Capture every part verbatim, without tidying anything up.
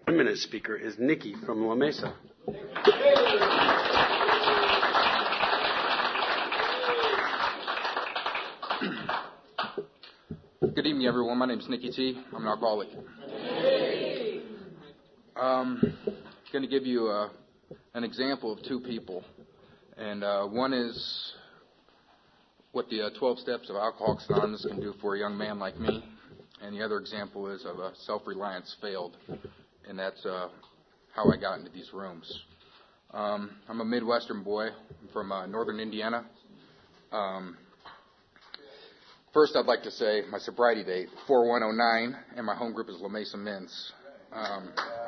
one-minute speaker is Nikki from La Mesa. Good evening, everyone. My name is Nikki T. I'm an alcoholic. Um, I'm going to give you uh, an example of two people. And uh, one is what the uh, twelve steps of Alcoholics Anonymous can do for a young man like me. And the other example is of uh, self-reliance failed. And that's uh, how I got into these rooms. Um, I'm a Midwestern boy. I'm from uh, northern Indiana. Um, first, I'd like to say my sobriety date, four one oh nine, and my home group is La Mesa Men's. Um,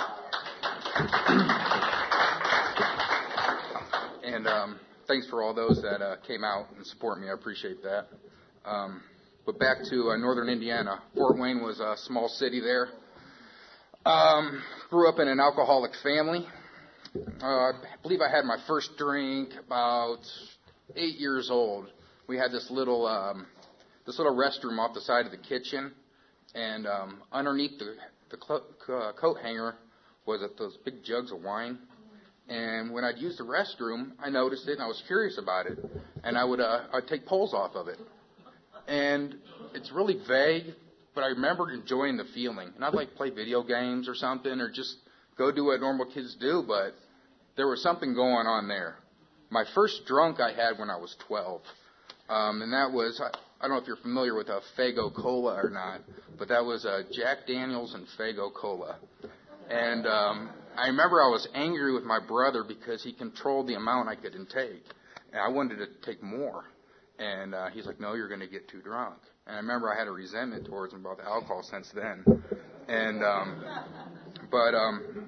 and um, thanks for all those that uh, came out and support me. I appreciate that. Um, but back to uh, northern Indiana. Fort Wayne was a small city there. Um, grew up in an alcoholic family. Uh, I believe I had my first drink about eight years old. We had this little um, this little restroom off the side of the kitchen, and um, underneath the the clo- uh, coat hanger was it those big jugs of wine. And when I'd use the restroom, I noticed it, and I was curious about it, and I would uh, I'd take pulls off of it. And it's really vague, but I remember enjoying the feeling. And I'd like play video games or something, or just go do what normal kids do, but there was something going on there. My first drunk I had when I was twelve, um, and that was, I, I don't know if you're familiar with a Faygo Cola or not, but that was a Jack Daniels and Faygo Cola. And um, I remember I was angry with my brother because he controlled the amount I could intake, and I wanted to take more. And uh, he's like, no, you're going to get too drunk. And I remember I had a resentment towards him about the alcohol since then. And um, but um,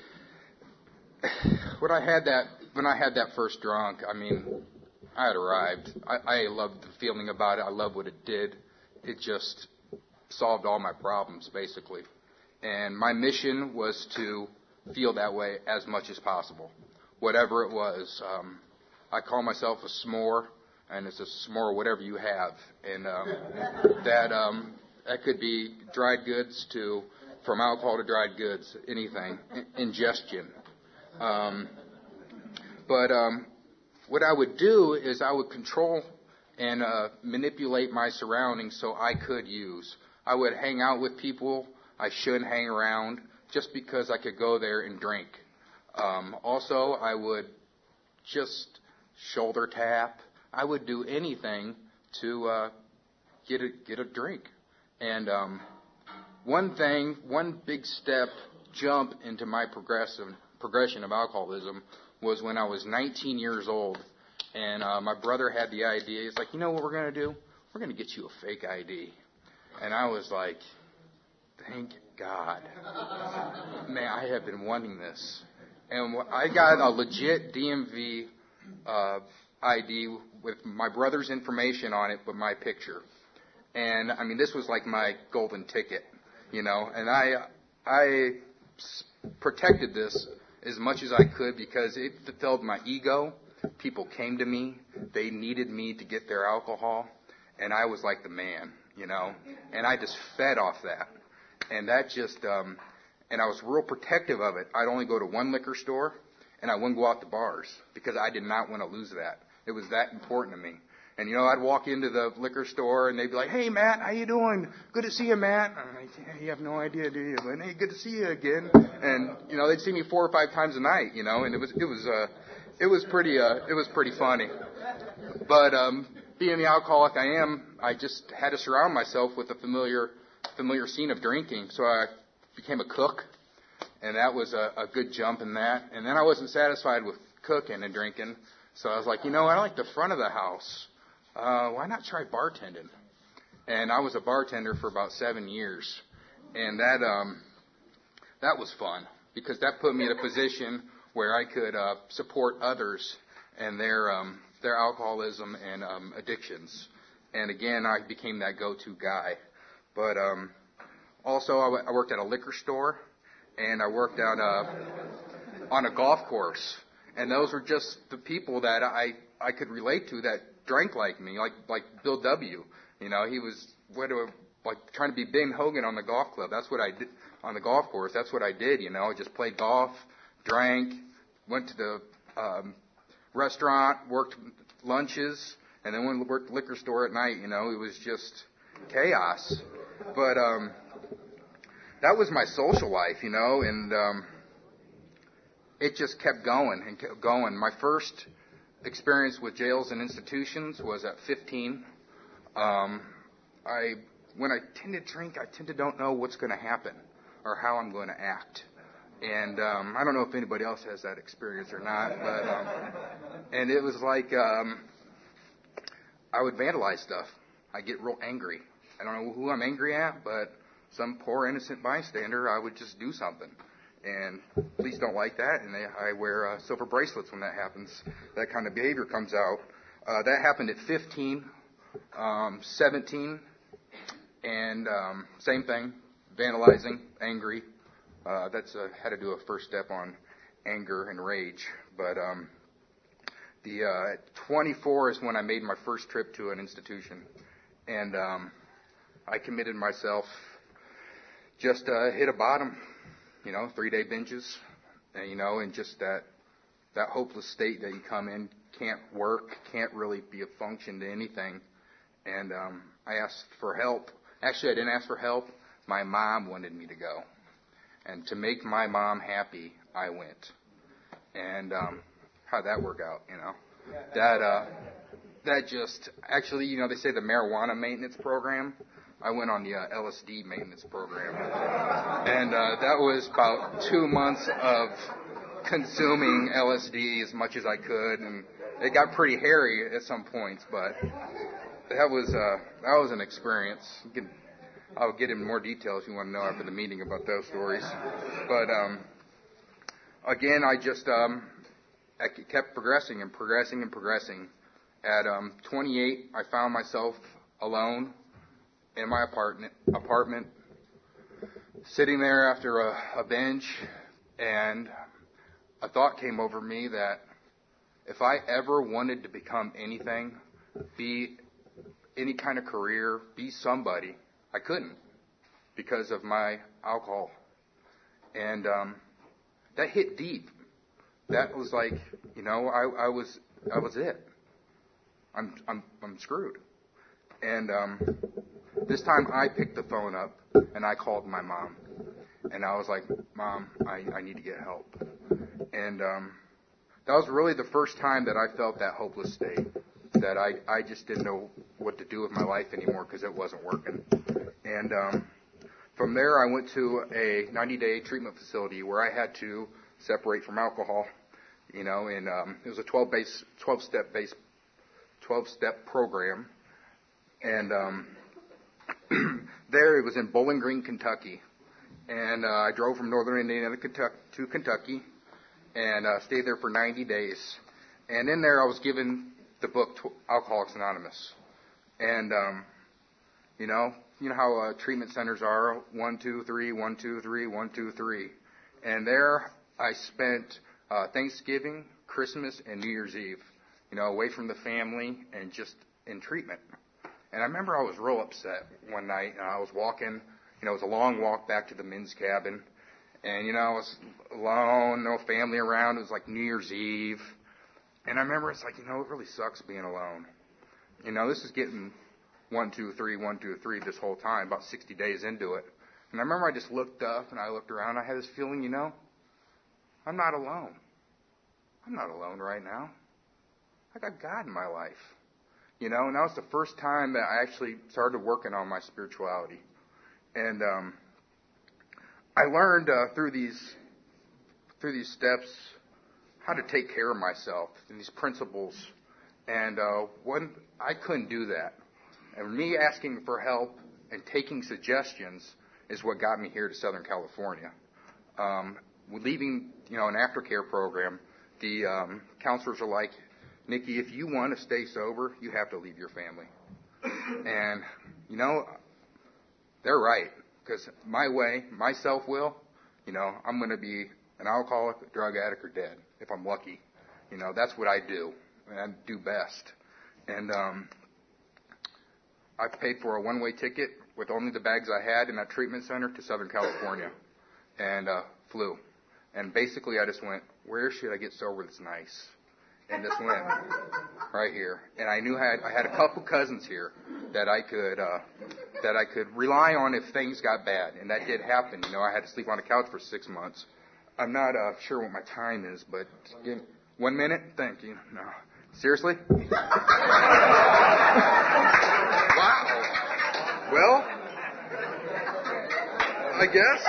when I had that when I had that first drunk, I mean, I had arrived. I, I loved the feeling about it. I loved what it did. It just solved all my problems, basically. And my mission was to feel that way as much as possible, whatever it was. Um, I call myself a s'more, and it's a s'more whatever you have. And um, that um, that could be dried goods to, from alcohol to dried goods, anything, I- ingestion. Um, but um, what I would do is I would control and uh, manipulate my surroundings so I could use. I would hang out with people I shouldn't hang around just because I could go there and drink. Um, also, I would just shoulder tap. I would do anything to uh, get a get a drink. And um, one thing, one big step jump into my progressive progression of alcoholism was when I was nineteen years old, and uh, my brother had the idea. He's like, you know what we're going to do? We're going to get you a fake I D. And I was like, thank God. Man, I have been wanting this. And I got a legit D M V uh, I D with my brother's information on it, but my picture. And, I mean, this was like my golden ticket, you know. And I, I protected this as much as I could because it fulfilled my ego. People came to me. They needed me to get their alcohol. And I was like the man, you know. And I just fed off that. And that just, um, and I was real protective of it. I'd only go to one liquor store, and I wouldn't go out to bars because I did not want to lose that. It was that important to me. And, you know, I'd walk into the liquor store, and they'd be like, hey, Matt, how you doing? Good to see you, Matt. I'm like, yeah, you have no idea, do you? But, hey, good to see you again. And, you know, they'd see me four or five times a night, you know, and it was, it was, uh, it was pretty, uh, it was pretty funny. But, um, being the alcoholic I am, I just had to surround myself with a familiar, familiar scene of drinking. So I became a cook, and that was a, a good jump in that. And then I wasn't satisfied with cooking and drinking. So I was like, you know, I like the front of the house. Uh, why not try bartending? And I was a bartender for about seven years. And that um, that was fun because that put me in a position where I could uh, support others and their um, their alcoholism and um, addictions. And again, I became that go-to guy. But um, also, I, w- I worked at a liquor store, and I worked on a, on a golf course. And those were just the people that I, I could relate to that drank like me, like like Bill W. You know, he was went to a like trying to be Ben Hogan on the golf club. That's what I did on the golf course. That's what I did, you know. I just played golf, drank, went to the um, restaurant, worked lunches, and then went to work the liquor store at night. You know, it was just chaos. But um, that was my social life, you know, and um, it just kept going and kept going. My first experience with jails and institutions was at fifteen. Um, I when I tend to drink, I tend to don't know what's going to happen or how I'm going to act. And um, I don't know if anybody else has that experience or not, but um, and it was like um, I would vandalize stuff. I get real angry. I don't know who I'm angry at, but some poor innocent bystander, I would just do something. And police don't like that, and they, I wear uh, silver bracelets when that happens. That kind of behavior comes out. Uh, that happened at fifteen, um, seventeen, and um, same thing, vandalizing, angry. Uh, that's uh, had to do a first step on anger and rage. But um, the uh, at twenty-four is when I made my first trip to an institution, and um, I committed myself. Just uh, hit a bottom, you know, three-day binges, and, you know, and just that that hopeless state that you come in, can't work, can't really be a function to anything. And um, I asked for help. Actually, I didn't ask for help. My mom wanted me to go. And to make my mom happy, I went. And um, how'd that work out, you know? That uh, that just, actually, you know, they say the marijuana maintenance program. I went on the uh, L S D maintenance program. And uh, that was about two months of consuming L S D as much as I could. And it got pretty hairy at some points, but that was uh, that was an experience. You can, I'll get into more details if you want to know after the meeting about those stories. But um, again, I just um, I kept progressing and progressing and progressing. At um, twenty-eight, I found myself alone in my apartment, apartment, sitting there after a, a binge, and a thought came over me that if I ever wanted to become anything, be any kind of career, be somebody, I couldn't because of my alcohol. And um, that hit deep. That was like, you know, I, I was I was it. I'm I'm I'm screwed. And um, this time I picked the phone up and I called my mom. And I was like, Mom, I, I need to get help. And um, that was really the first time that I felt that hopeless state, that I, I just didn't know what to do with my life anymore because it wasn't working. And um, from there I went to a ninety-day treatment facility where I had to separate from alcohol, you know, and um, it was a twelve base, twelve-step base, twelve-step program. And um, there it was in Bowling Green, Kentucky. And uh, I drove from northern Indiana to Kentucky and uh, stayed there for ninety days. And in there I was given the book Alcoholics Anonymous. And, um, you know, you know how uh, treatment centers are, one, two, three, one, two, three, one, two, three. And there I spent uh, Thanksgiving, Christmas, and New Year's Eve, you know, away from the family and just in treatment. And I remember I was real upset one night, and I was walking, you know, it was a long walk back to the men's cabin, and, you know, I was alone, no family around. It was like New Year's Eve. And I remember it's like, you know, it really sucks being alone. You know, this is getting one, two, three, one, two, three this whole time, about sixty days into it. And I remember I just looked up and I looked around. I had this feeling, you know, I'm not alone. I'm not alone right now. I got God in my life. You know, and that was the first time that I actually started working on my spirituality. And um, I learned uh, through these through these steps how to take care of myself and these principles. And uh, when I couldn't do that, and me asking for help and taking suggestions is what got me here to Southern California. Um, leaving, you know, an aftercare program, the um, counselors are like, Nikki, if you want to stay sober, you have to leave your family. And, you know, they're right. Because my way, my self-will, you know, I'm going to be an alcoholic, a drug addict, or dead, if I'm lucky. You know, that's what I do, and I do best. And um, I paid for a one-way ticket with only the bags I had in that treatment center to Southern California and uh, flew. And basically I just went, where should I get sober that's nice? And just went right here. And I knew I had, I had a couple cousins here that I could uh, that I could rely on if things got bad. And that did happen. You know, I had to sleep on the couch for six months. I'm not uh, sure what my time is, but give, one minute? Thank you. No. Seriously? Wow. Well, I guess.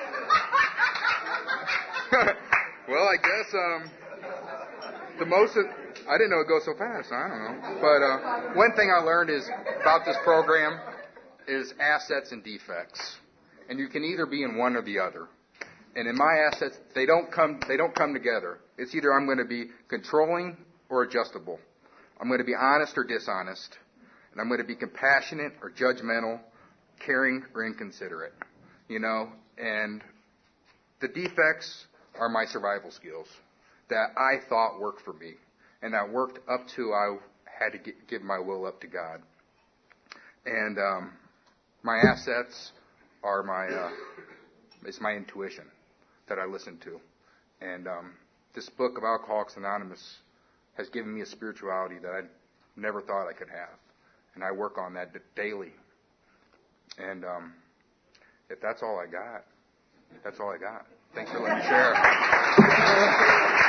Well, I guess um, the most, of, I didn't know it'd go so fast. I don't know. But uh, one thing I learned is about this program is assets and defects. And you can either be in one or the other. And in my assets, they don't come, they don't come together. It's either I'm going to be controlling or adjustable. I'm going to be honest or dishonest. And I'm going to be compassionate or judgmental, caring or inconsiderate. You know, and the defects are my survival skills that I thought worked for me. And that worked up to I had to get, give my will up to God. And um, my assets are my, uh, it's my intuition that I listen to. And um, this book of Alcoholics Anonymous has given me a spirituality that I never thought I could have. And I work on that daily. And um, if that's all I got, that's all I got. Thanks for letting me share.